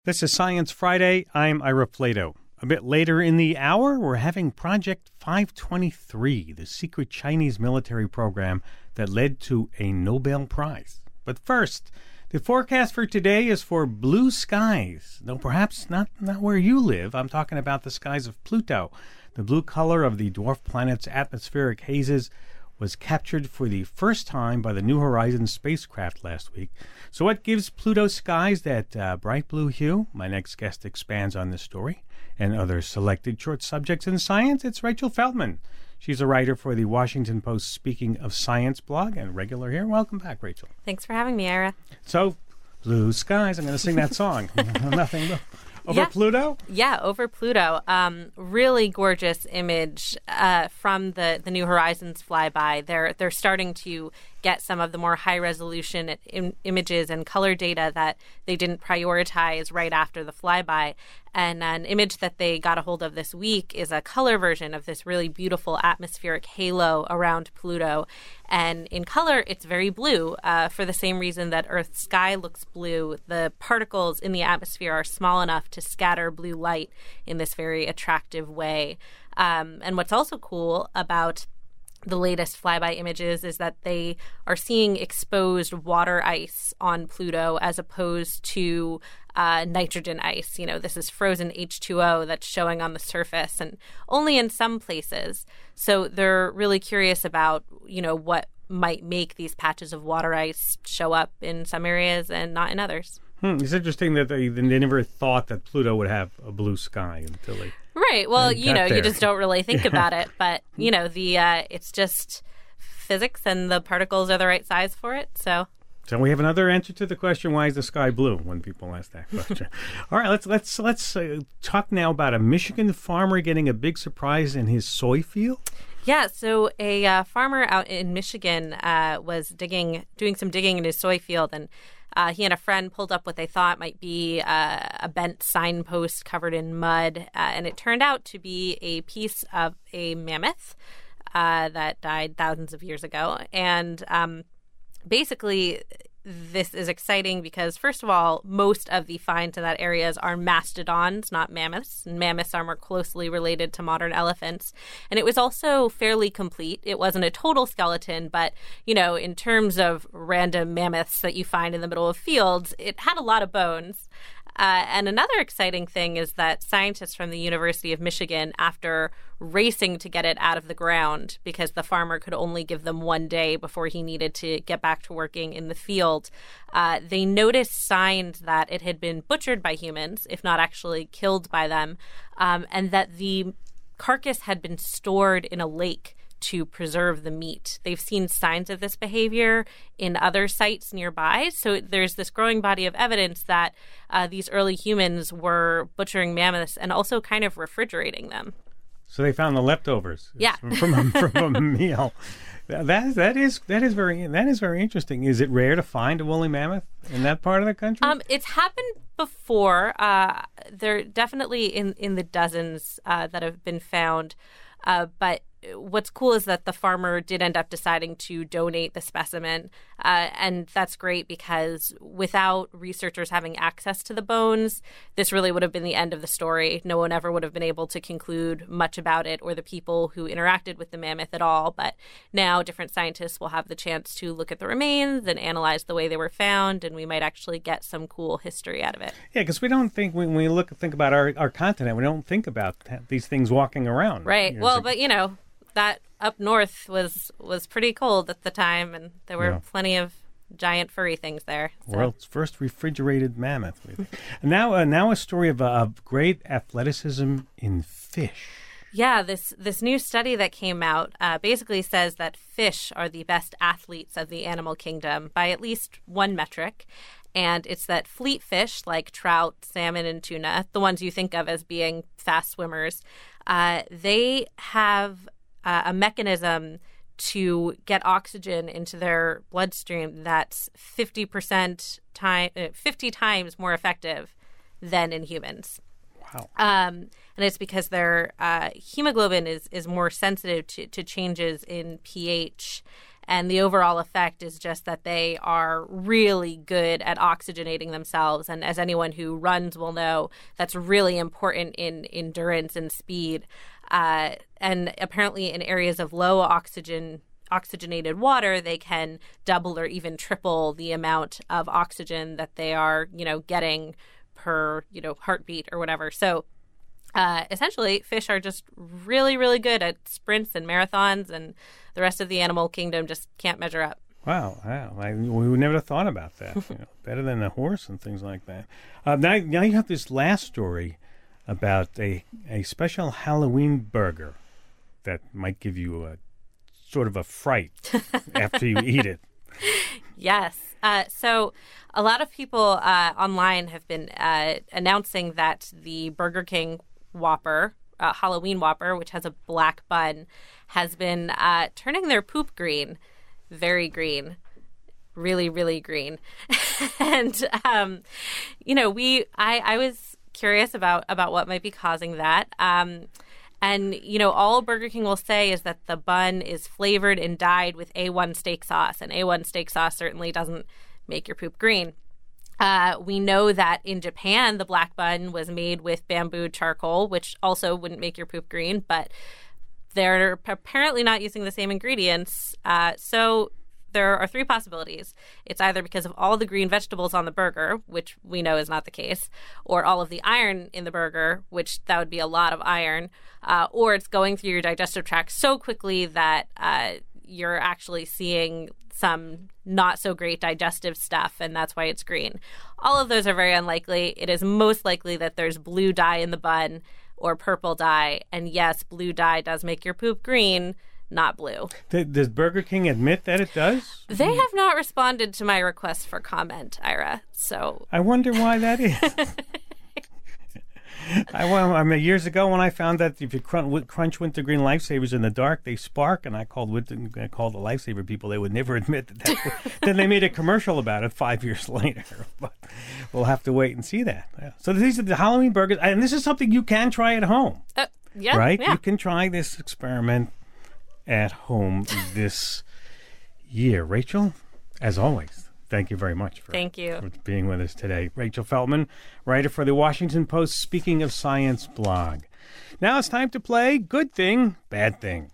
This is Science Friday. I'm Ira Flato. A bit later in the hour, we're having Project 523, the secret Chinese military program that led to a Nobel Prize. But first, the forecast for today is for blue skies, though perhaps not where you live. I'm talking about the skies of Pluto. The blue color of the dwarf planet's atmospheric hazes was captured for the first time by the New Horizons spacecraft last week. So what gives Pluto's skies that bright blue hue? My next guest expands on this story and other selected short subjects in science. It's Rachel Feldman. She's a writer for the Washington Post Speaking of Science blog and regular here. Welcome back, Rachel. Thanks for having me, Ira. So, blue skies. I'm going to sing that song. Nothing but... Over Pluto? Yeah, over Pluto. Really gorgeous image from the New Horizons flyby. They're starting to get some of the more high-resolution images and color data that they didn't prioritize right after the flyby. And an image that they got a hold of this week is a color version of this really beautiful atmospheric halo around Pluto. And in color, it's very blue for the same reason that Earth's sky looks blue. The particles in the atmosphere are small enough to scatter blue light in this very attractive way. And what's also cool about the latest flyby images is that they are seeing exposed water ice on Pluto as opposed to nitrogen ice. You know, this is frozen H2O that's showing on the surface and only in some places. So they're really curious about, you know, what might make these patches of water ice show up in some areas and not in others. It's interesting that they never thought that Pluto would have a blue sky until they... Right. Well, you know, you just don't really think about it. But, you know, it's just physics and the particles are the right size for it. So we have another answer to the question, why is the sky blue, when people ask that question. All right, let's talk now about a Michigan farmer getting a big surprise in his soy field. Yeah, so a farmer out in Michigan was doing some digging in his soy field, and he and a friend pulled up what they thought might be a bent signpost covered in mud, and it turned out to be a piece of a mammoth that died thousands of years ago. And basically, this is exciting because, first of all, most of the finds in that areas are mastodons, not mammoths. And mammoths are more closely related to modern elephants. And it was also fairly complete. It wasn't a total skeleton, but, you know, in terms of random mammoths that you find in the middle of fields, it had a lot of bones. And another exciting thing is that scientists from the University of Michigan, after racing to get it out of the ground because the farmer could only give them one day before he needed to get back to working in the field, they noticed signs that it had been butchered by humans, if not actually killed by them, and that the carcass had been stored in a lake to preserve the meat. They've seen signs of this behavior in other sites nearby. So there's this growing body of evidence that these early humans were butchering mammoths and also kind of refrigerating them. So they found the leftovers from a meal. That is very interesting. Is it rare to find a woolly mammoth in that part of the country? It's happened before. They're definitely in the dozens that have been found. But what's cool is that the farmer did end up deciding to donate the specimen. And that's great because without researchers having access to the bones, this really would have been the end of the story. No one ever would have been able to conclude much about it or the people who interacted with the mammoth at all. But now different scientists will have the chance to look at the remains and analyze the way they were found, and we might actually get some cool history out of it. Yeah, because we don't think, when we think about our continent, we don't think about these things walking around. Right. Well, but, you know, that up north was pretty cold at the time, and there were plenty of giant furry things there. So. World's first refrigerated mammoth. Now a story of great athleticism in fish. Yeah, this new study that came out basically says that fish are the best athletes of the animal kingdom by at least one metric. And it's that fleet fish like trout, salmon, and tuna, the ones you think of as being fast swimmers, they have a mechanism to get oxygen into their bloodstream that's 50 times more effective than in humans. Wow. And it's because their hemoglobin is more sensitive to changes in pH. And the overall effect is just that they are really good at oxygenating themselves. And as anyone who runs will know, that's really important in endurance and speed. And apparently in areas of low oxygenated water, they can double or even triple the amount of oxygen that they are, getting per, heartbeat or whatever. So essentially, fish are just really, really good at sprints and marathons, and the rest of the animal kingdom just can't measure up. Wow. We would never have thought about that. Better than a horse and things like that. Now you have this last story about a special Halloween burger that might give you a sort of a fright after you eat it. Yes. So a lot of people online have been announcing that the Burger King Whopper, Halloween Whopper, which has a black bun, has been turning their poop green, very green, really, really green. And, I was curious about what might be causing that. And, all Burger King will say is that the bun is flavored and dyed with A1 steak sauce. And A1 steak sauce certainly doesn't make your poop green. We know that in Japan, the black bun was made with bamboo charcoal, which also wouldn't make your poop green. But they're apparently not using the same ingredients. So there are three possibilities. It's either because of all the green vegetables on the burger, which we know is not the case, or all of the iron in the burger, which that would be a lot of iron, or it's going through your digestive tract so quickly that you're actually seeing some not so great digestive stuff, and that's why it's green. All of those are very unlikely. It is most likely that there's blue dye in the bun or purple dye, and yes, blue dye does make your poop green, not blue. Does Burger King admit that it does? They have not responded to my request for comment, Ira. So I wonder why that is. Years ago when I found that if you crunch wintergreen lifesavers in the dark, they spark, and I called the lifesaver people. They would never admit that. Then they made a commercial about it 5 years later. But we'll have to wait and see that. Yeah. So these are the Halloween burgers, and this is something you can try at home. Yeah, right? Yeah. You can try this experiment at home this year. Rachel, as always, thank you very much for being with us today. Rachel Feltman, writer for the Washington Post Speaking of Science blog. Now it's time to play Good Thing, Bad Thing.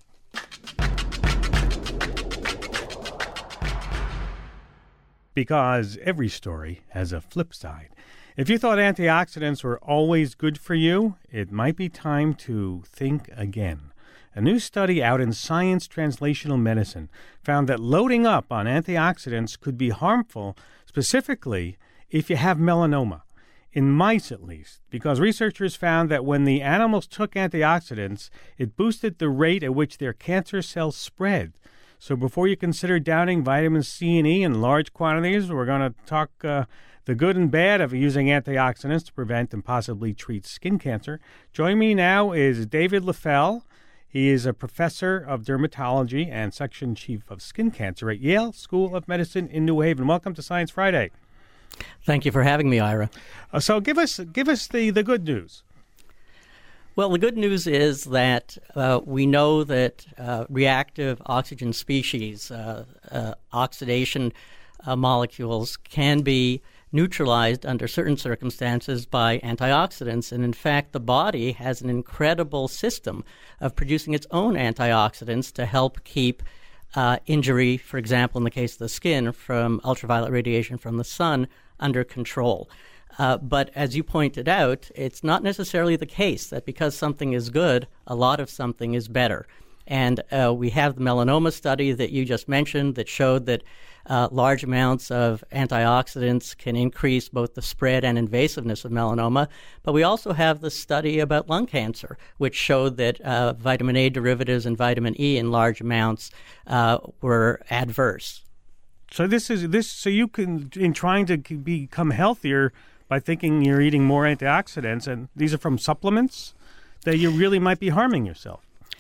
Because every story has a flip side. If you thought antioxidants were always good for you, it might be time to think again. A new study out in Science Translational Medicine found that loading up on antioxidants could be harmful, specifically if you have melanoma, in mice at least, because researchers found that when the animals took antioxidants, it boosted the rate at which their cancer cells spread. So before you consider downing vitamins C and E in large quantities, we're going to talk the good and bad of using antioxidants to prevent and possibly treat skin cancer. Joining me now is David Leffel. He is a professor of dermatology and section chief of skin cancer at Yale School of Medicine in New Haven. Welcome to Science Friday. Thank you for having me, Ira. So give us the good news. Well, the good news is that we know that reactive oxygen species, oxidation molecules, can be neutralized under certain circumstances by antioxidants. And in fact, the body has an incredible system of producing its own antioxidants to help keep injury, for example, in the case of the skin, from ultraviolet radiation from the sun, under control. But as you pointed out, it's not necessarily the case that because something is good, a lot of something is better. And we have the melanoma study that you just mentioned that showed that large amounts of antioxidants can increase both the spread and invasiveness of melanoma. But we also have the study about lung cancer, which showed that vitamin A derivatives and vitamin E in large amounts were adverse. So so you can, in trying to become healthier by thinking you're eating more antioxidants, and these are from supplements, that you really might be harming yourself.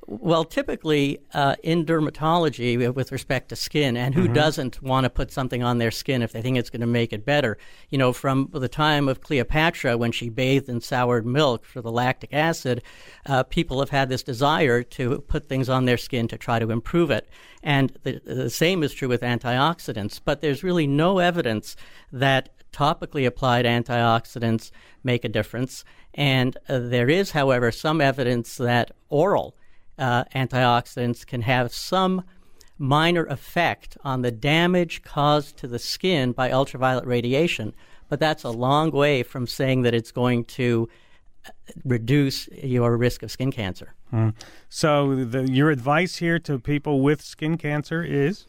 Well, typically in dermatology, with respect to skin, and who doesn't want to put something on their skin if they think it's going to make it better? You know, from the time of Cleopatra, when she bathed in soured milk for the lactic acid, people have had this desire to put things on their skin to try to improve it. And the same is true with antioxidants. But there's really no evidence that topically applied antioxidants make a difference. And there is, however, some evidence that oral antioxidants can have some minor effect on the damage caused to the skin by ultraviolet radiation. But that's a long way from saying that it's going to reduce your risk of skin cancer. So your advice here to people with skin cancer is?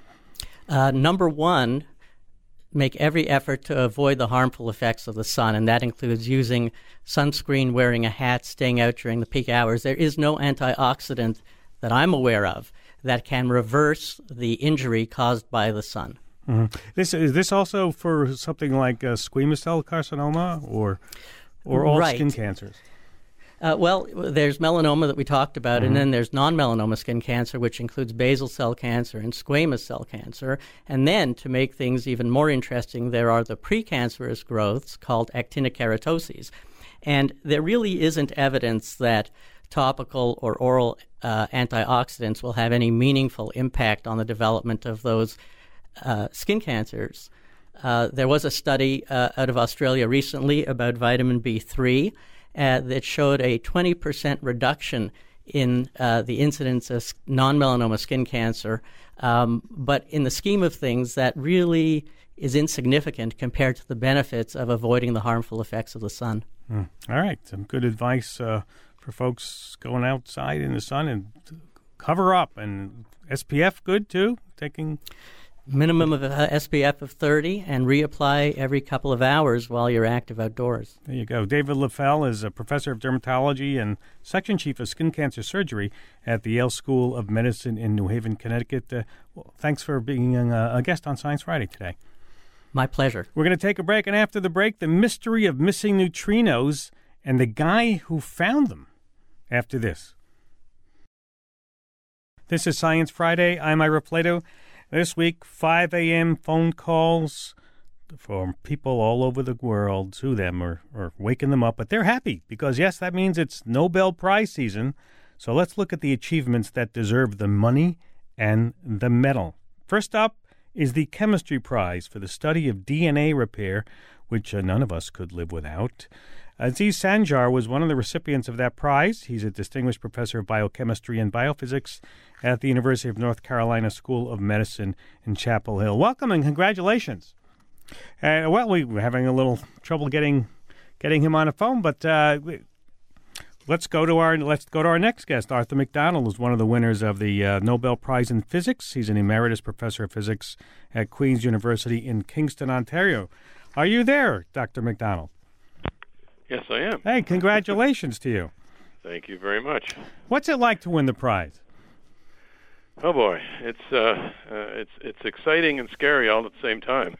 Number one, make every effort to avoid the harmful effects of the sun, and that includes using sunscreen, wearing a hat, staying out during the peak hours. There is no antioxidant that I'm aware of that can reverse the injury caused by the sun. Is this also for something like squamous cell carcinoma or all skin cancers? Well, there's melanoma that we talked about, and then there's non-melanoma skin cancer, which includes basal cell cancer and squamous cell cancer. And then, to make things even more interesting, there are the precancerous growths called actinic keratoses. And there really isn't evidence that topical or oral antioxidants will have any meaningful impact on the development of those skin cancers. There was a study out of Australia recently about vitamin B3 that showed a 20% reduction in the incidence of non-melanoma skin cancer. But in the scheme of things, that really is insignificant compared to the benefits of avoiding the harmful effects of the sun. All right. Some good advice for folks going outside in the sun, and cover up. And SPF good, too? Taking minimum of SPF of 30 and reapply every couple of hours while you're active outdoors. There you go. David Leffel is a professor of dermatology and section chief of skin cancer surgery at the Yale School of Medicine in New Haven, Connecticut. Thanks for being a guest on Science Friday today. My pleasure. We're going to take a break, and after the break, the mystery of missing neutrinos and the guy who found them after this. This is Science Friday. I'm Ira Plato. This week, 5 a.m. phone calls from people all over the world to them or waking them up. But they're happy because, yes, that means it's Nobel Prize season. So let's look at the achievements that deserve the money and the medal. First up is the Chemistry Prize for the study of DNA repair, which none of us could live without. Aziz Sanjar was one of the recipients of that prize. He's a distinguished professor of biochemistry and biophysics at the University of North Carolina School of Medicine in Chapel Hill. Welcome and congratulations. Well, we were having a little trouble getting him on the phone, but let's go to our next guest. Arthur McDonald is one of the winners of the Nobel Prize in Physics. He's an emeritus professor of physics at Queen's University in Kingston, Ontario. Are you there, Dr. McDonald? Yes, I am. Hey, congratulations to you. Thank you very much. What's it like to win the prize? Oh boy, it's exciting and scary all at the same time.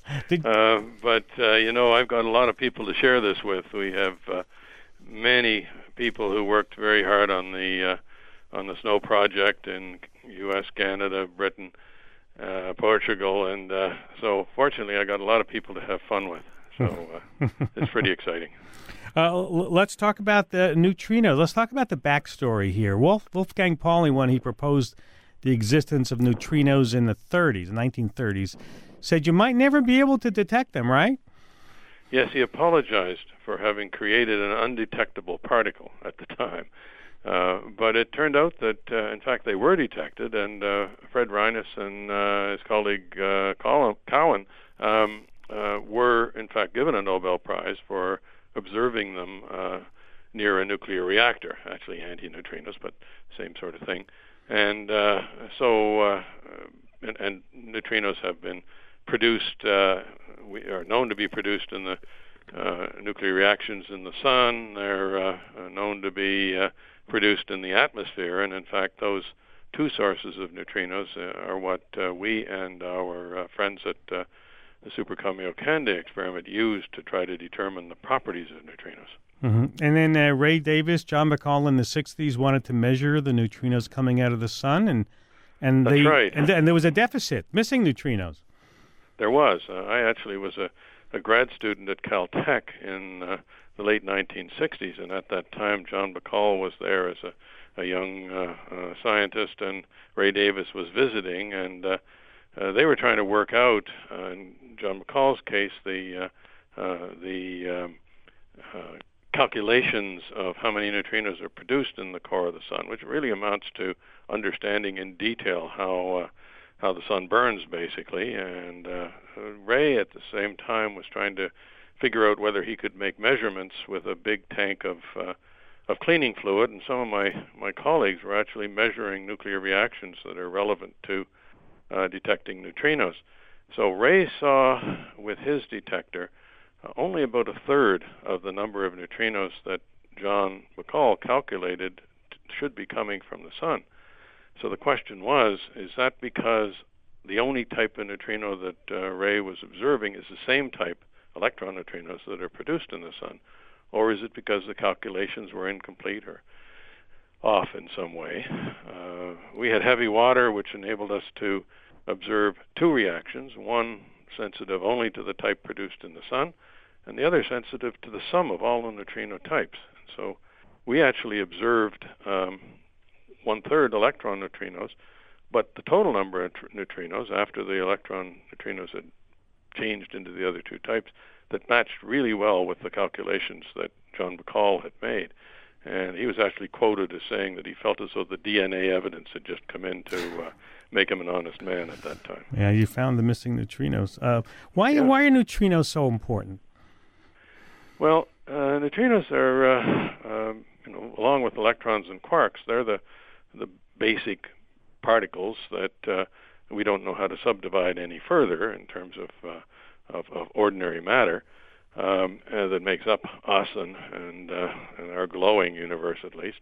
But I've got a lot of people to share this with. We have many people who worked very hard on the SNOW project in U.S., Canada, Britain, Portugal, and so fortunately, I got a lot of people to have fun with. So it's pretty exciting. Let's talk about the neutrinos. Let's talk about the backstory here. Wolfgang Pauli, when he proposed the existence of neutrinos in the 1930s, said you might never be able to detect them, right? Yes, he apologized for having created an undetectable particle at the time. But it turned out that, in fact, they were detected, and Fred Reines and his colleague Cowan were, in fact, given a Nobel Prize for observing them near a nuclear reactor, actually antineutrinos, but same sort of thing. And and neutrinos have been produced, we are known to be produced in the nuclear reactions in the sun. They're known to be produced in the atmosphere, and in fact, those two sources of neutrinos are what we and our friends at the Super Kamiokande experiment used to try to determine the properties of neutrinos. Mm-hmm. And then Ray Davis, John McCall in the 60s wanted to measure the neutrinos coming out of the sun, and That's right. And there was a deficit, missing neutrinos. There was. I actually was a grad student at Caltech in the late 1960s, and at that time John McCall was there as a young scientist, and Ray Davis was visiting, and they were trying to work out, in John McCall's case, the calculations of how many neutrinos are produced in the core of the sun, which really amounts to understanding in detail how the sun burns, basically. And Ray, at the same time, was trying to figure out whether he could make measurements with a big tank of cleaning fluid. And some of my colleagues were actually measuring nuclear reactions that are relevant to detecting neutrinos. So Ray saw with his detector only about a third of the number of neutrinos that John McCall calculated should be coming from the sun. So the question was, is that because the only type of neutrino that Ray was observing is the same type, electron neutrinos, that are produced in the sun? Or is it because the calculations were incomplete or off in some way? We had heavy water, which enabled us to observe two reactions, one sensitive only to the type produced in the sun, and the other sensitive to the sum of all the neutrino types. So we actually observed one-third electron neutrinos, but the total number of neutrinos after the electron neutrinos had changed into the other two types that matched really well with the calculations that John McCall had made. And he was actually quoted as saying that he felt as though the DNA evidence had just come in to make him an honest man at that time. Yeah, you found the missing neutrinos. Why are neutrinos so important? Well, neutrinos are, along with electrons and quarks, they're the basic particles that we don't know how to subdivide any further in terms of ordinary matter that makes up us and our glowing universe, at least.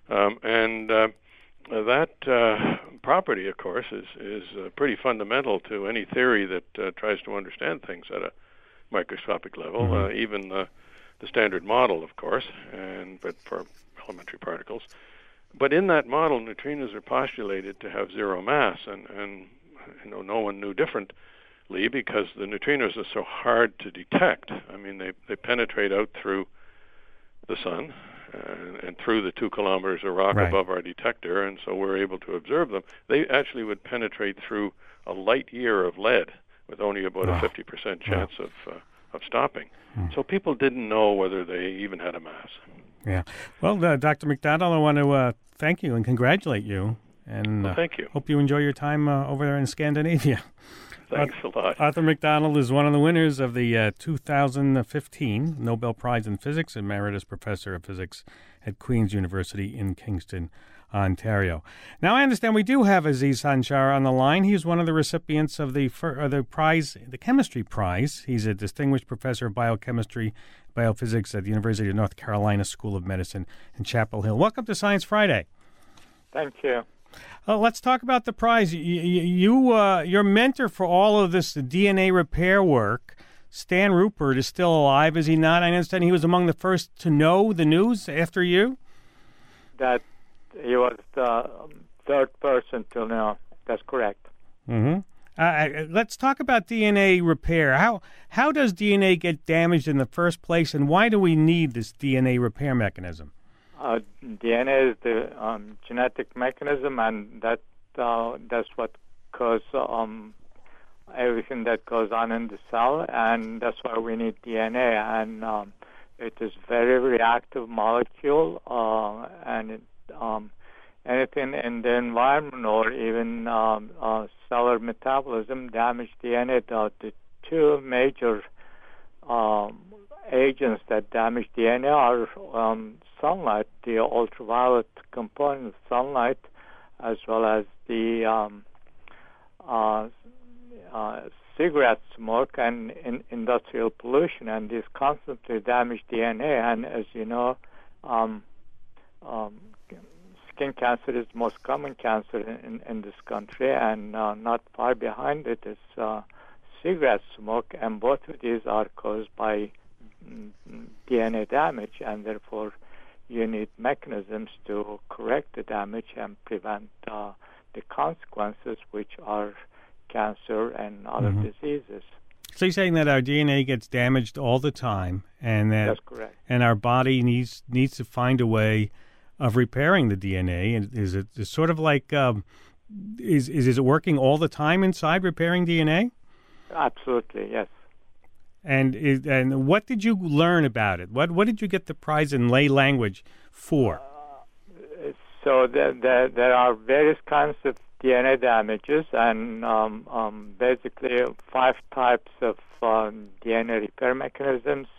That property, of course, is pretty fundamental to any theory that tries to understand things at a microscopic level, mm-hmm. Even the Standard Model, of course, but for elementary particles. But in that model, neutrinos are postulated to have zero mass, and no one knew differently because the neutrinos are so hard to detect. I mean, they penetrate out through the sun and through the 2 kilometers of rock right. above our detector, and so we're able to observe them. They actually would penetrate through a light year of lead with only about a 50% chance of stopping. So people didn't know whether they even had a mass. Yeah. Well, Dr. McDonald, I want to thank you and congratulate you. And thank you. Hope you enjoy your time over there in Scandinavia. Thanks a lot. Arthur McDonald is one of the winners of the 2015 Nobel Prize in Physics, Emeritus Professor of Physics at Queen's University in Kingston, Ontario. Now, I understand we do have Aziz Sanchar on the line. He's one of the recipients of the prize, the Chemistry Prize. He's a distinguished professor of biochemistry, biophysics at the University of North Carolina School of Medicine in Chapel Hill. Welcome to Science Friday. Thank you. Let's talk about the prize. Your mentor for all of this DNA repair work, Stan Rupert, is still alive, is he not? I understand he was among the first to know the news after you? That he was the third person to know. That's correct. Mm-hmm. Let's talk about DNA repair. How does DNA get damaged in the first place, and why do we need this DNA repair mechanism? DNA is the genetic mechanism, and that's what causes everything that goes on in the cell, and that's why we need DNA. And it is very reactive molecule, and anything in the environment or even cellular metabolism damage DNA. The two major agents that damage DNA are sunlight, the ultraviolet component of sunlight, as well as the cigarette smoke and industrial pollution, and these constantly damage DNA. And as you know, skin cancer is the most common cancer in this country, and not far behind it is cigarette smoke, and both of these are caused by DNA damage, and therefore you need mechanisms to correct the damage and prevent the consequences, which are cancer and other diseases. So you're saying that our DNA gets damaged all the time, and that's correct, and our body needs to find a way of repairing the DNA. And is it sort of like is it working all the time inside repairing DNA? Absolutely, yes. And what did you learn about it? What did you get the prize in lay language for? So there are various kinds of DNA damages, and basically 5 types of DNA repair mechanisms.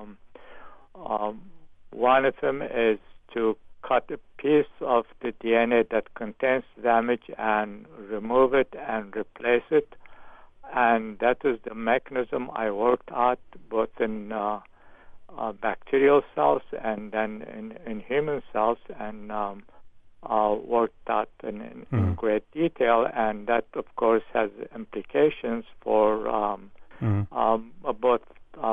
One of them is to cut a piece of the DNA that contains damage and remove it and replace it. And that is the mechanism I worked out both in bacterial cells and then in human cells, and worked out in great detail. And that, of course, has implications for both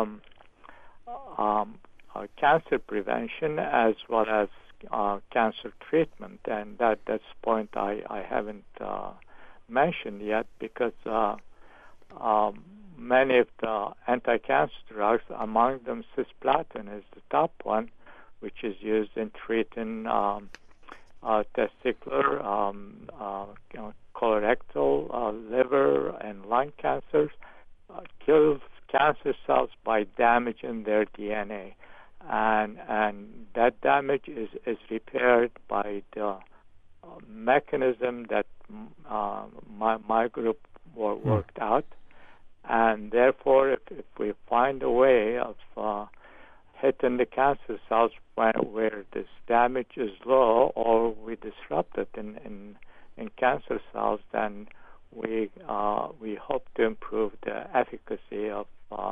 cancer prevention as well as cancer treatment. And that's a point I haven't mentioned yet, because many of the anti-cancer drugs, among them cisplatin is the top one, which is used in treating testicular, colorectal, liver, and lung cancers, kills cancer cells by damaging their DNA. And that damage is repaired by the mechanism that my group worked out. And therefore, if we find a way of hitting the cancer cells where this damage is low, or we disrupt it in cancer cells, then we hope to improve the efficacy of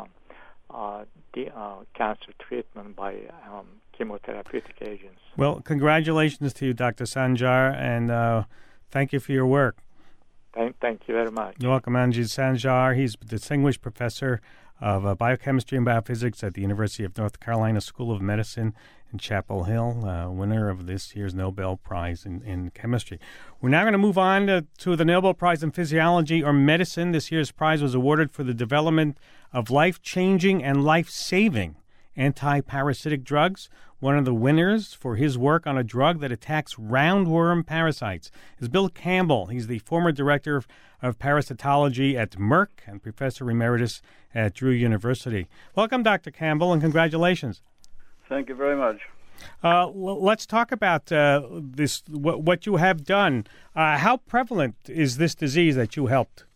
cancer treatment by chemotherapeutic agents. Well, congratulations to you, Dr. Sanjar, and thank you for your work. Thank you very much. You're welcome, Manjit Sanjar. He's a distinguished professor of biochemistry and biophysics at the University of North Carolina School of Medicine in Chapel Hill, winner of this year's Nobel Prize in chemistry. We're now going to move on to the Nobel Prize in Physiology or Medicine. This year's prize was awarded for the development of life-changing and life-saving anti-parasitic drugs. One of the winners for his work on a drug that attacks roundworm parasites is Bill Campbell. He's the former director of parasitology at Merck and professor emeritus at Drew University. Welcome, Dr. Campbell, and congratulations. Thank you very much. Let's talk about this. What you have done. How prevalent is this disease that you helped?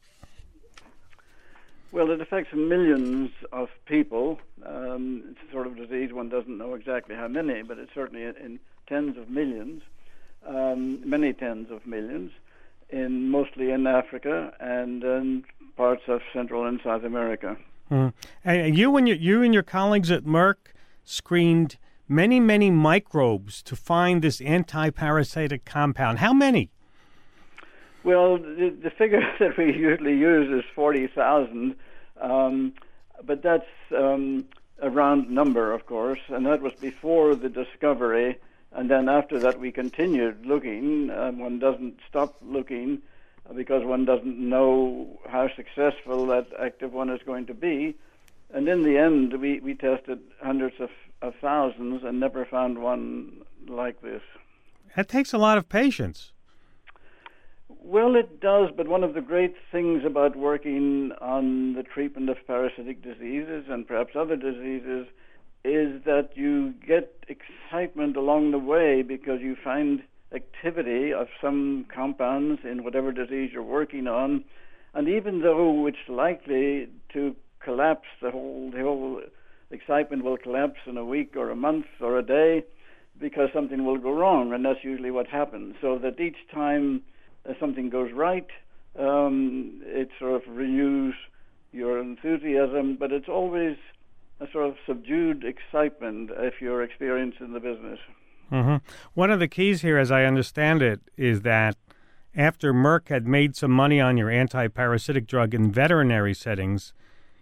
Well, it affects millions of people. It's a sort of disease one doesn't know exactly how many, but it's certainly in tens of millions, many tens of millions, mostly in Africa and in parts of Central and South America. And you and your colleagues at Merck screened many microbes to find this anti-parasitic compound. How many? Well, the figure that we usually use is 40,000, but that's a round number, of course, and that was before the discovery. And then after that, we continued looking. One doesn't stop looking because one doesn't know how successful that active one is going to be. And in the end, we tested hundreds of thousands and never found one like this. That takes a lot of patience. Well, it does, but one of the great things about working on the treatment of parasitic diseases and perhaps other diseases is that you get excitement along the way because you find activity of some compounds in whatever disease you're working on, and even though it's likely to collapse, the whole excitement will collapse in a week or a month or a day because something will go wrong, and that's usually what happens. So that each time something goes right, it sort of renews your enthusiasm, but it's always a sort of subdued excitement if you're experienced in the business. Mm-hmm. One of the keys here, as I understand it, is that after Merck had made some money on your anti-parasitic drug in veterinary settings,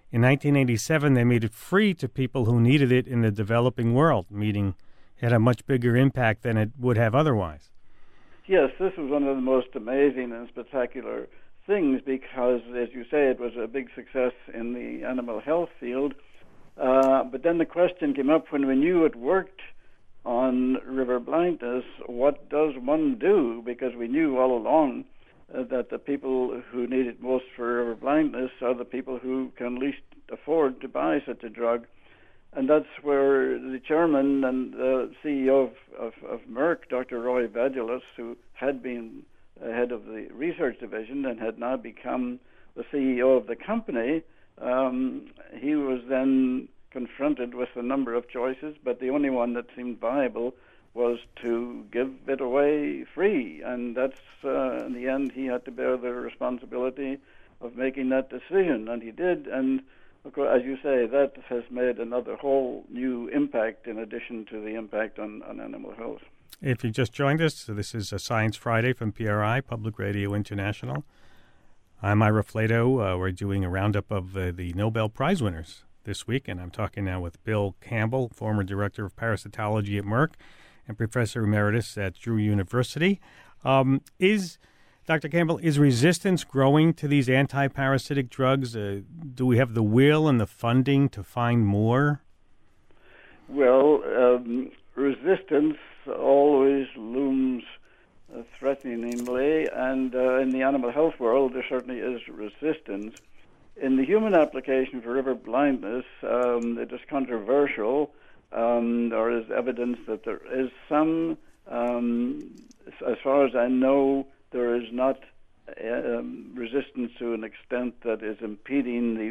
In 1987, they made it free to people who needed it in the developing world, meaning it had a much bigger impact than it would have otherwise. Yes, this was one of the most amazing and spectacular things because, as you say, it was a big success in the animal health field. But then the question came up when we knew it worked on river blindness, what does one do? Because we knew all along that the people who need it most for river blindness are the people who can least afford to buy such a drug. And that's where the chairman and the CEO of Merck, Dr. Roy Vagelos, who had been head of the research division and had now become the CEO of the company, he was then confronted with a number of choices, but the only one that seemed viable was to give it away free. And that's, in the end, he had to bear the responsibility of making that decision, and he did. And of course, as you say, that has made another whole new impact in addition to the impact on animal health. If you just joined us, this is a Science Friday from PRI, Public Radio International. I'm Ira Flato. We're doing a roundup of the Nobel Prize winners this week, and I'm talking now with Bill Campbell, former director of parasitology at Merck and professor emeritus at Drew University. Dr. Campbell, is resistance growing to these anti-parasitic drugs? Do we have the will and the funding to find more? Well, resistance always looms threateningly, and in the animal health world, there certainly is resistance. In the human application for river blindness, it is controversial. There is evidence that there is some, as far as I know, there is not resistance to an extent that is impeding the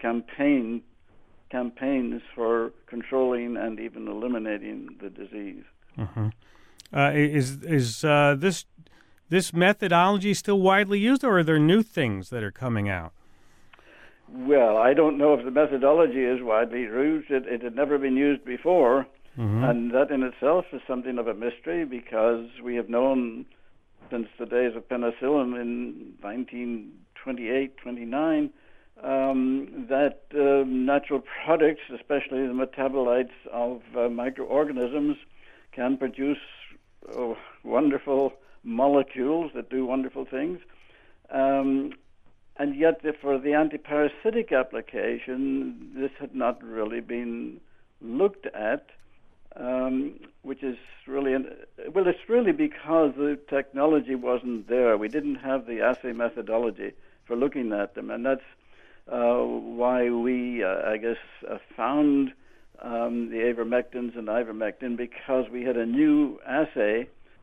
campaigns for controlling and even eliminating the disease. Mm-hmm. Is this methodology still widely used, or are there new things that are coming out? Well, I don't know if the methodology is widely used. It had never been used before, and that in itself is something of a mystery because we have known since the days of penicillin in 1928, 29, that natural products, especially the metabolites of microorganisms, can produce wonderful molecules that do wonderful things. And yet, for the antiparasitic application, this had not really been looked at, which is really, it's really because the technology wasn't there. We didn't have the assay methodology for looking at them, and that's why we, I guess, found the avermectins and ivermectin, because we had a new assay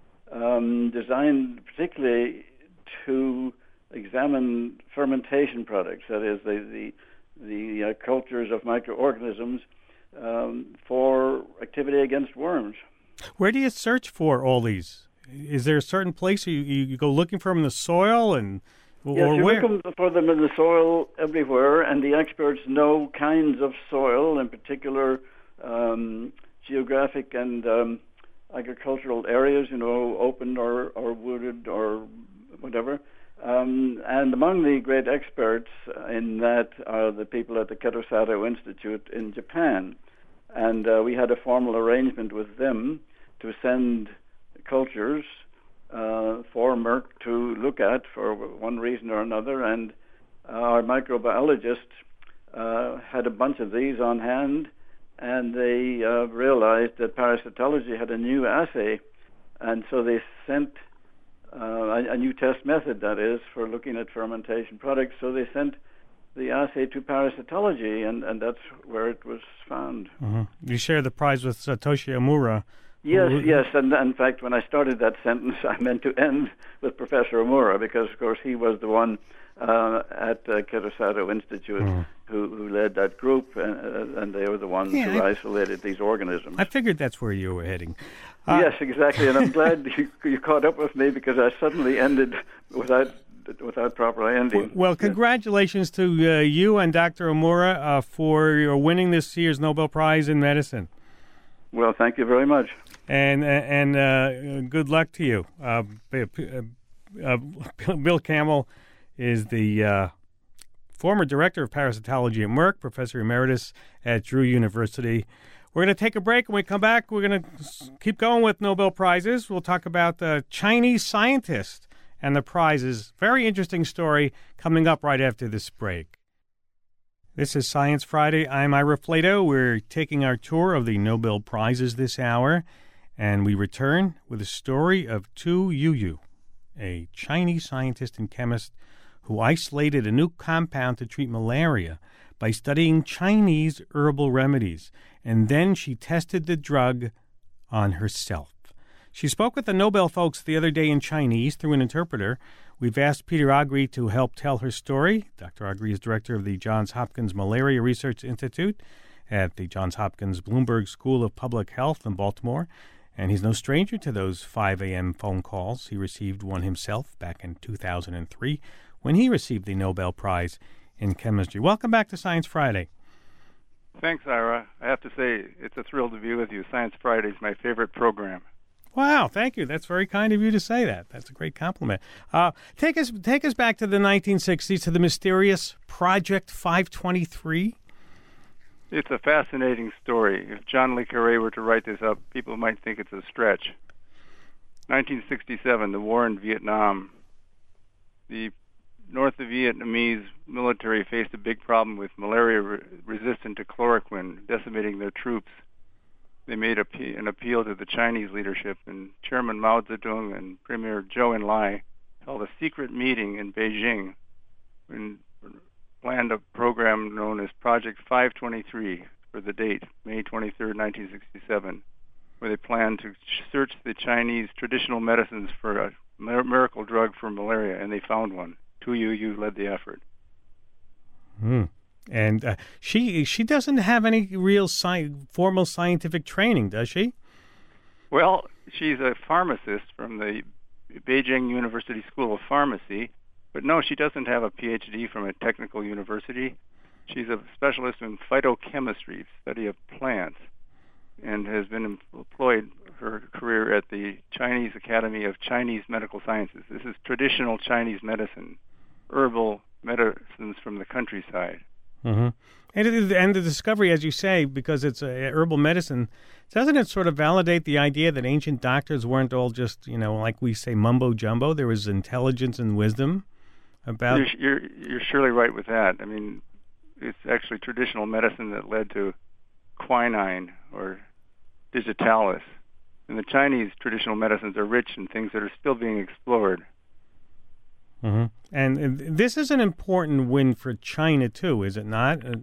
designed particularly to examine fermentation products, that is, the cultures of microorganisms for activity against worms. Where do you search for all these? Is there a certain place you go looking for them in the soil, or yes, where? You're looking for them in the soil everywhere, and the experts know kinds of soil, in particular geographic and agricultural areas, open or wooded or whatever. And among the great experts in that are the people at the Kitasato Institute in Japan. And we had a formal arrangement with them to send cultures for Merck to look at for one reason or another. And our microbiologist had a bunch of these on hand, and they realized that parasitology had a new assay. And so they sent a new test method, that is, for looking at fermentation products. So they sent the assay to parasitology, and that's where it was found. Mm-hmm. You share the prize with Satoshi Omura. Yes, and in fact, when I started that sentence, I meant to end with Professor Omura, because, of course, he was the one at Kitasato Institute who led that group, and they were the ones who isolated these organisms. I figured that's where you were heading. Yes, exactly, and I'm glad you caught up with me, because I suddenly ended without proper ending. Well, congratulations to you and Dr. Omura for your winning this year's Nobel Prize in Medicine. Well, thank you very much. And good luck to you. Bill Campbell is the former director of parasitology at Merck, professor emeritus at Drew University. We're going to take a break. When we come back, we're going to keep going with Nobel Prizes. We'll talk about the Chinese scientist and the prizes. Very interesting story coming up right after this break. This is Science Friday. I'm Ira Flato. We're taking our tour of the Nobel Prizes this hour, and we return with a story of Tu Youyou, a Chinese scientist and chemist who isolated a new compound to treat malaria by studying Chinese herbal remedies, and then she tested the drug on herself. She spoke with the Nobel folks the other day in Chinese through an interpreter. We've asked Peter Agre to help tell her story. Dr. Agre is director of the Johns Hopkins Malaria Research Institute at the Johns Hopkins Bloomberg School of Public Health in Baltimore, and he's no stranger to those 5 a.m. phone calls. He received one himself back in 2003 when he received the Nobel Prize in Chemistry. Welcome back to Science Friday. Thanks, Ira. I have to say, it's a thrill to be with you. Science Friday is my favorite program. Wow, thank you. That's very kind of you to say that. That's a great compliment. Take us back to the 1960s, to the mysterious Project 523. It's a fascinating story. If John le Carré were to write this up, people might think it's a stretch. 1967, the war in Vietnam. The North Vietnamese military faced a big problem with malaria resistant to chloroquine, decimating their troops. They made an appeal to the Chinese leadership, and Chairman Mao Zedong and Premier Zhou Enlai held a secret meeting in Beijing and planned a program known as Project 523 for the date, May 23, 1967, where they planned to search the Chinese traditional medicines for a miracle drug for malaria, and they found one. Tu Youyou led the effort. And she doesn't have any real formal scientific training, does she? Well, she's a pharmacist from the Beijing University School of Pharmacy, but no, she doesn't have a PhD from a technical university. She's a specialist in phytochemistry, study of plants, and has been employed her career at the Chinese Academy of Chinese Medical Sciences. This is traditional Chinese medicine, herbal medicines from the countryside. Mm-hmm. And the discovery, as you say, because it's a herbal medicine, doesn't it sort of validate the idea that ancient doctors weren't all just, like we say, mumbo jumbo? There was intelligence and wisdom about. You're surely right with that. I mean, it's actually traditional medicine that led to quinine or digitalis, and the Chinese traditional medicines are rich in things that are still being explored. Mm-hmm. And this is an important win for China, too, is it not? It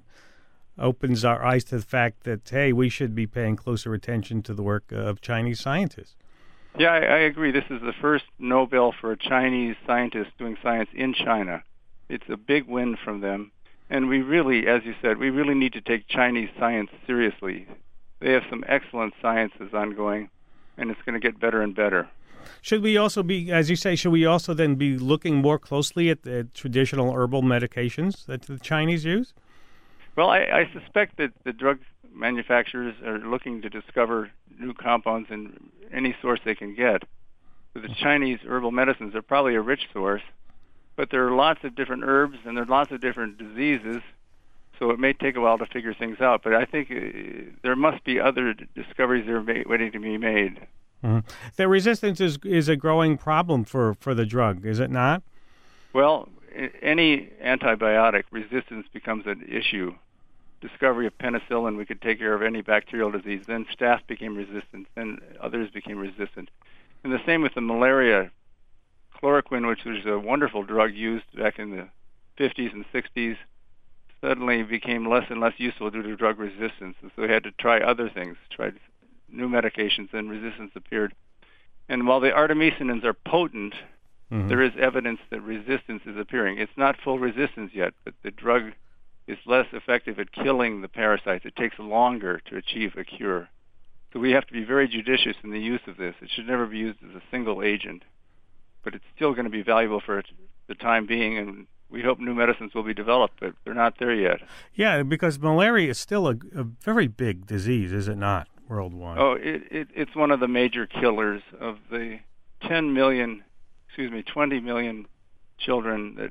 opens our eyes to the fact that, hey, we should be paying closer attention to the work of Chinese scientists. Yeah, I agree. This is the first Nobel for a Chinese scientist doing science in China. It's a big win from them. And we really, as you said, we really need to take Chinese science seriously. They have some excellent sciences ongoing, and it's going to get better and better. Should we also be, as you say, should we also then be looking more closely at the traditional herbal medications that the Chinese use? Well, I suspect that the drug manufacturers are looking to discover new compounds in any source they can get. So the Chinese herbal medicines are probably a rich source, but there are lots of different herbs and there are lots of different diseases, so it may take a while to figure things out. But I think there must be other discoveries that are waiting to be made. Mm-hmm. The resistance is a growing problem for the drug, is it not? Well, any antibiotic resistance becomes an issue. Discovery of penicillin, we could take care of any bacterial disease. Then staph became resistant, then others became resistant. And the same with the malaria. Chloroquine, which was a wonderful drug used back in the 50s and 60s, suddenly became less and less useful due to drug resistance. And so we had to try other things, tried new medications, and resistance appeared. And while the artemisinins are potent, there is evidence that resistance is appearing. It's not full resistance yet, but the drug is less effective at killing the parasites. It takes longer to achieve a cure. So we have to be very judicious in the use of this. It should never be used as a single agent, but it's still going to be valuable for the time being, and we hope new medicines will be developed, but they're not there yet. Yeah, because malaria is still a very big disease, is it not, worldwide? Oh, it's one of the major killers. Of the 20 million children that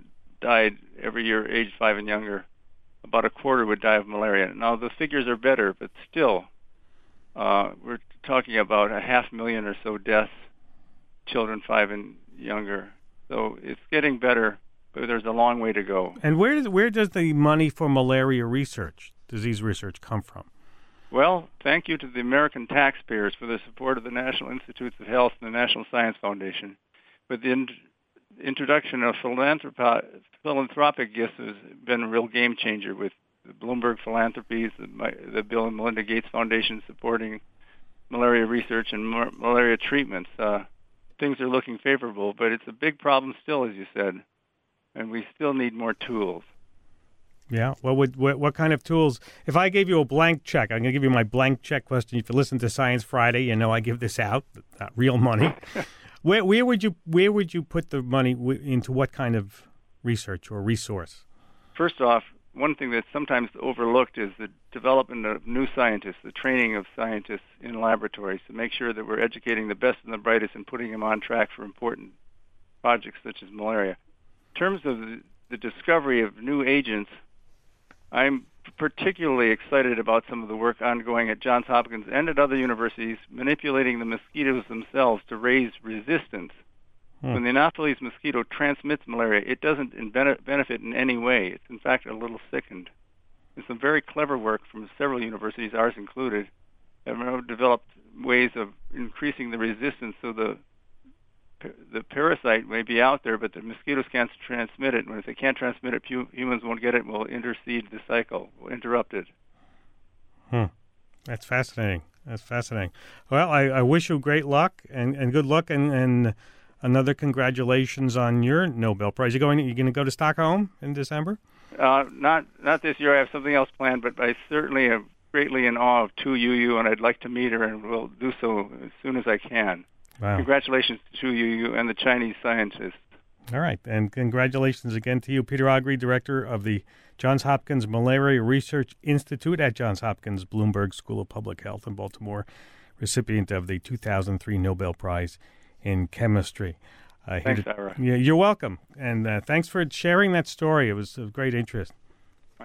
died every year aged 5 and younger, about a quarter would die of malaria. Now, the figures are better, but still, we're talking about 500,000 or so deaths, children 5 and younger. So it's getting better, but there's a long way to go. And where does the money for malaria research, disease research, come from? Well, thank you to the American taxpayers for the support of the National Institutes of Health and the National Science Foundation. But the introduction of philanthropic gifts has been a real game changer with the Bloomberg Philanthropies, the Bill and Melinda Gates Foundation supporting malaria research and malaria treatments. Things are looking favorable, but it's a big problem still, as you said, and we still need more tools. Yeah. Well, what kind of tools? If I gave you a blank check, I'm going to give you my blank check question. If you listen to Science Friday, you know I give this out, not real money. Where would you put the money into? What kind of research or resource? First off, one thing that's sometimes overlooked is the development of new scientists, the training of scientists in laboratories to make sure that we're educating the best and the brightest and putting them on track for important projects such as malaria. In terms of the discovery of new agents, I'm particularly excited about some of the work ongoing at Johns Hopkins and at other universities manipulating the mosquitoes themselves to raise resistance. When the Anopheles mosquito transmits malaria, it doesn't benefit in any way. It's, in fact, a little sickened. There's some very clever work from several universities, ours included, that have developed ways of increasing the resistance so the parasite may be out there, but the mosquitoes can't transmit it. And if they can't transmit it, humans won't get it and will intercede the cycle, will interrupt it. That's fascinating. Well, I wish you great luck and good luck and another congratulations on your Nobel Prize. You going to go to Stockholm in December? Not this year. I have something else planned, but I certainly am greatly in awe of Tu Youyou, and I'd like to meet her, and will do so as soon as I can. Wow. Congratulations to Tu Youyou and the Chinese scientists. All right, and congratulations again to you, Peter Agre, Director of the Johns Hopkins Malaria Research Institute at Johns Hopkins Bloomberg School of Public Health in Baltimore, recipient of the 2003 Nobel Prize in Chemistry. Thanks, Ira. Yeah, you're welcome, and thanks for sharing that story. It was of great interest. Right.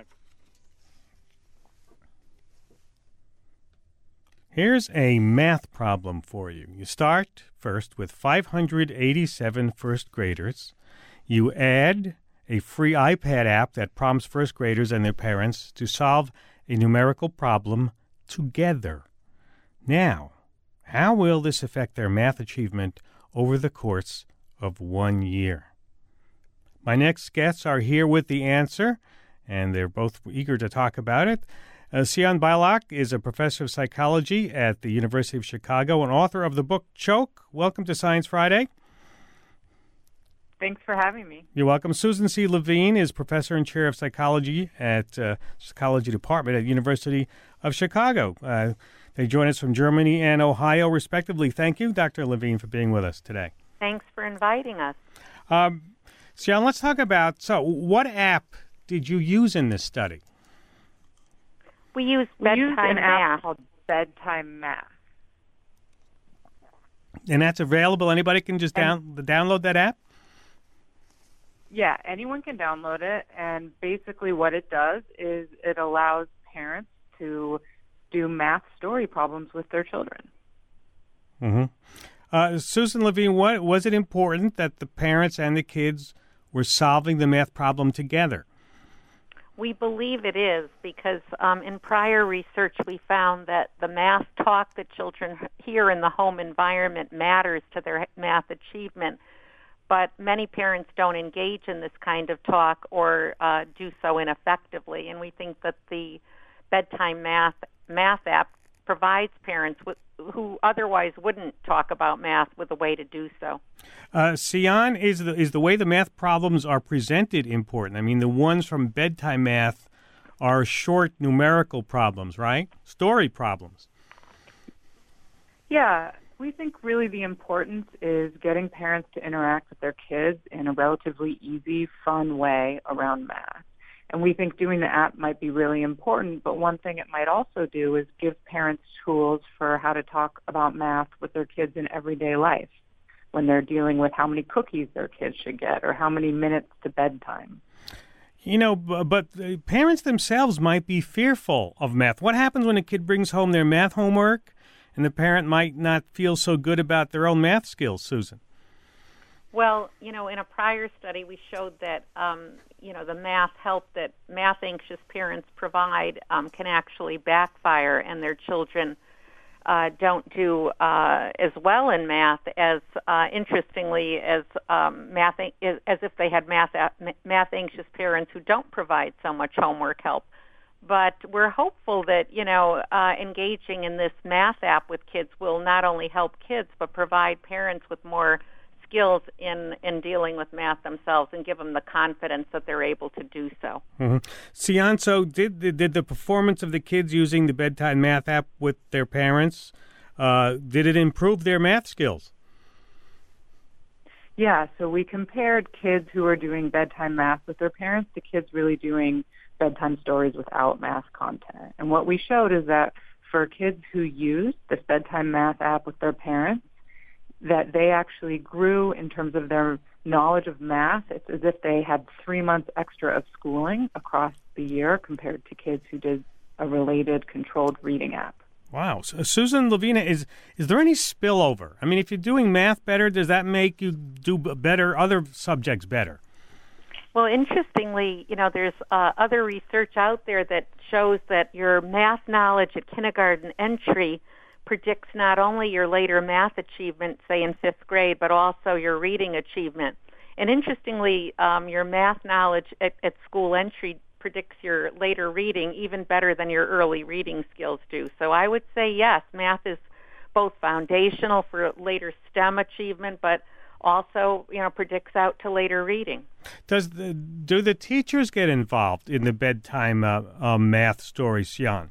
Here's a math problem for you. You start first with 587 first graders. You add a free iPad app that prompts first graders and their parents to solve a numerical problem together. Now, how will this affect their math achievement over the course of 1 year? My next guests are here with the answer, and they're both eager to talk about it. Sian Bailak is a professor of psychology at the University of Chicago and author of the book Choke. Welcome to Science Friday. Thanks for having me. You're welcome. Susan C. Levine is professor and chair of psychology at Psychology Department at University of Chicago. They join us from Germany and Ohio, respectively. Thank you, Dr. Levine, for being with us today. Thanks for inviting us. Sian, let's talk about, what app did you use in this study? We used an app called Bedtime Math. And that's available? Anybody can just download that app? Yeah, anyone can download it. And basically what it does is it allows parents to do math story problems with their children. Mm-hmm. Susan Levine, was it important that the parents and the kids were solving the math problem together? We believe it is because in prior research we found that the math talk that children hear in the home environment matters to their math achievement, but many parents don't engage in this kind of talk or do so ineffectively, and we think that the Bedtime Math app provides parents who otherwise wouldn't talk about math with a way to do so. Sian, is the way the math problems are presented important? I mean, the ones from Bedtime Math are short numerical problems, right? Story problems. Yeah, we think really the importance is getting parents to interact with their kids in a relatively easy, fun way around math. And we think doing the app might be really important, but one thing it might also do is give parents tools for how to talk about math with their kids in everyday life when they're dealing with how many cookies their kids should get or how many minutes to bedtime. But parents themselves might be fearful of math. What happens when a kid brings home their math homework and the parent might not feel so good about their own math skills, Susan? Well, in a prior study, we showed that, the math help that math-anxious parents provide can actually backfire, and their children don't do as well in math as, interestingly, as as if they had math-anxious parents who don't provide so much homework help. But we're hopeful that, engaging in this math app with kids will not only help kids, but provide parents with more skills in dealing with math themselves and give them the confidence that they're able to do so. Mm-hmm. Sian, so did the performance of the kids using the bedtime math app with their parents, did it improve their math skills? Yeah, so we compared kids who are doing bedtime math with their parents to kids really doing bedtime stories without math content. And what we showed is that for kids who use this bedtime math app with their parents, that they actually grew in terms of their knowledge of math. It's as if they had 3 months extra of schooling across the year compared to kids who did a related controlled reading app. Wow. So, Susan Levina, is there any spillover? I mean, if you're doing math better, does that make you do better, other subjects better? Well, interestingly, there's other research out there that shows that your math knowledge at kindergarten entry predicts not only your later math achievement, say in 5th grade, but also your reading achievement. And interestingly, your math knowledge at school entry predicts your later reading even better than your early reading skills do. So I would say yes, math is both foundational for later STEM achievement, but also, predicts out to later reading. Do the teachers get involved in the bedtime math stories, Sian?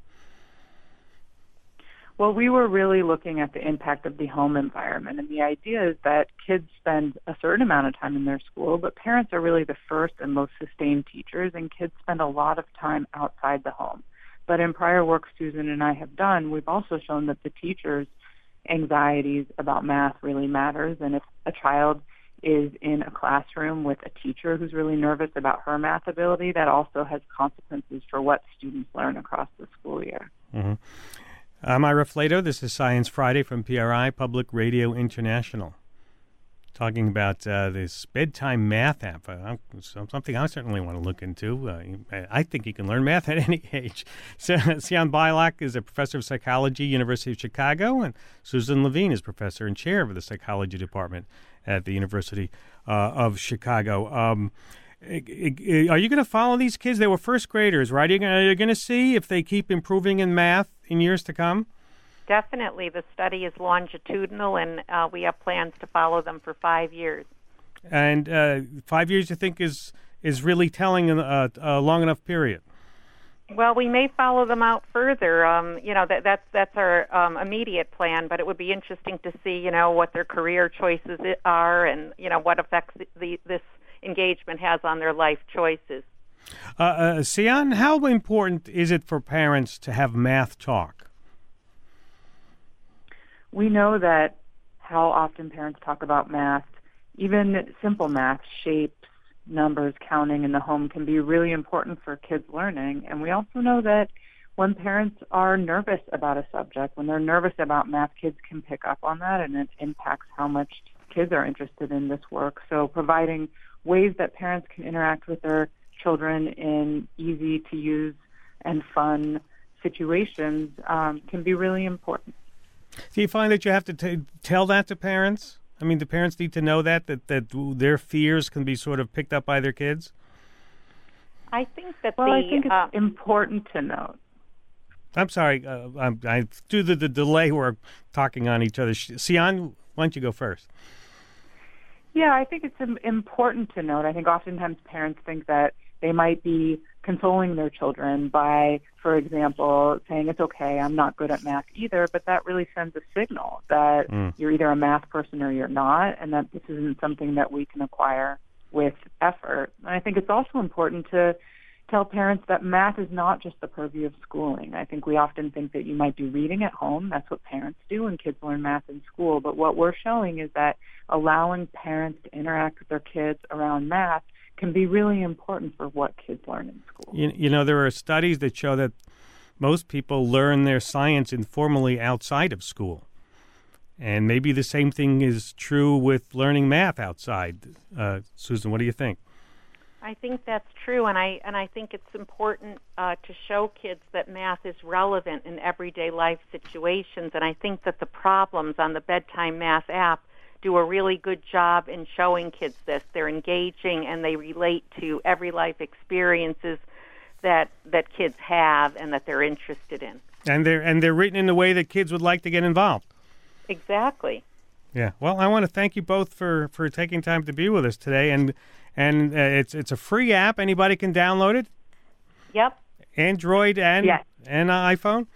Well, we were really looking at the impact of the home environment, and the idea is that kids spend a certain amount of time in their school, but parents are really the first and most sustained teachers, and kids spend a lot of time outside the home. But in prior work Susan and I have done, we've also shown that the teachers' anxieties about math really matters, and if a child is in a classroom with a teacher who's really nervous about her math ability, that also has consequences for what students learn across the school year. Mm-hmm. I'm Ira Flato. This is Science Friday from PRI, Public Radio International. Talking about this bedtime math app, something I certainly want to look into. I think you can learn math at any age. Sian Beilock is a professor of psychology, University of Chicago, and Susan Levine is professor and chair of the psychology department at the University of Chicago. Are you going to follow these kids? They were first graders, right? Are you going to see if they keep improving in math in years to come? Definitely. The study is longitudinal, and we have plans to follow them for 5 years. And 5 years, you think, is really telling a long enough period? Well, we may follow them out further. That's our immediate plan, but it would be interesting to see, what their career choices are and, what effects this engagement has on their life choices. Sian, how important is it for parents to have math talk? We know that how often parents talk about math, even simple math, shapes, numbers, counting in the home can be really important for kids learning. And we also know that when parents are nervous about a subject, when they're nervous about math, kids can pick up on that, and it impacts how much kids are interested in this work. So providing ways that parents can interact with their children in easy-to-use and fun situations can be really important. Do you find that you have to tell that to parents? I mean, do parents need to know that their fears can be sort of picked up by their kids? I think that I think it's important to note. I'm sorry. Due to the delay, we're talking on each other. Sian, why don't you go first? Yeah, I think it's important to note. I think oftentimes parents think that they might be consoling their children by, for example, saying, it's okay, I'm not good at math either, but that really sends a signal that you're either a math person or you're not, and that this isn't something that we can acquire with effort. And I think it's also important to tell parents that math is not just the purview of schooling. I think we often think that you might do reading at home. That's what parents do, and kids learn math in school. But what we're showing is that allowing parents to interact with their kids around math can be really important for what kids learn in school. You know, there are studies that show that most people learn their science informally outside of school. And maybe the same thing is true with learning math outside. Susan, what do you think? I think that's true, and I think it's important to show kids that math is relevant in everyday life situations. And I think that the problems on the Bedtime Math app do a really good job in showing kids this. They're engaging and they relate to every life experiences that kids have and that they're interested in. And they're written in the way that kids would like to get involved. Exactly. Yeah. Well, I want to thank you both for taking time to be with us today, and it's a free app. Anybody can download it. Yep. Android and iPhone.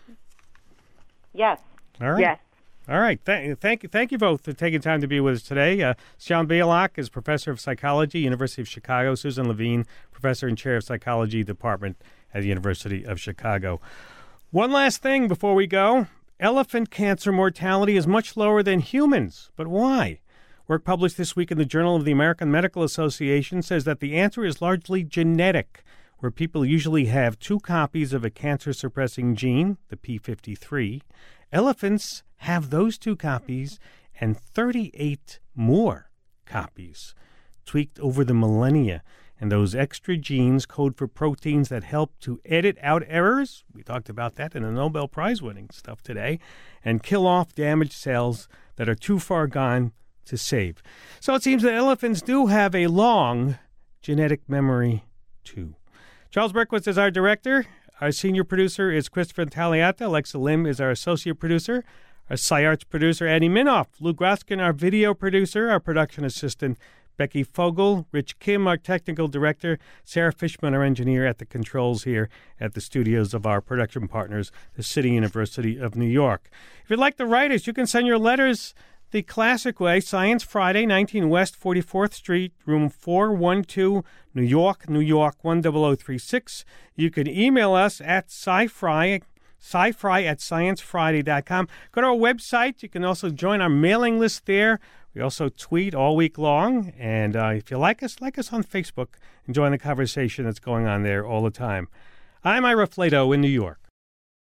Yes. All right. Yes. All right. Thank you both for taking time to be with us today. Sean Bielak is professor of psychology, University of Chicago. Susan Levine, professor and chair of psychology department at the University of Chicago. One last thing before we go. Elephant cancer mortality is much lower than humans. But why? Work published this week in the Journal of the American Medical Association says that the answer is largely genetic, where people usually have 2 copies of a cancer-suppressing gene, the P53. Elephants have those 2 copies and 38 more copies, tweaked over the millennia. And those extra genes code for proteins that help to edit out errors. We talked about that in the Nobel Prize-winning stuff today. And kill off damaged cells that are too far gone to save. So it seems that elephants do have a long genetic memory, too. Charles Berkowitz is our director. Our senior producer is Christopher Taliata. Alexa Lim is our associate producer. Our SciArts producer, Annie Minoff. Lou Groskin, our video producer. Our production assistant, Becky Fogel. Rich Kim, our technical director. Sarah Fishman, our engineer at the controls here at the studios of our production partners, the City University of New York. If you'd like to write us, you can send your letters the classic way, Science Friday, 19 West 44th Street, room 412, New York, 10036. You can email us at sci-fi at sciencefriday.com. Go to our website. You can also join our mailing list there. We also tweet all week long. And if you like us on Facebook and join the conversation that's going on there all the time. I'm Ira Flato in New York.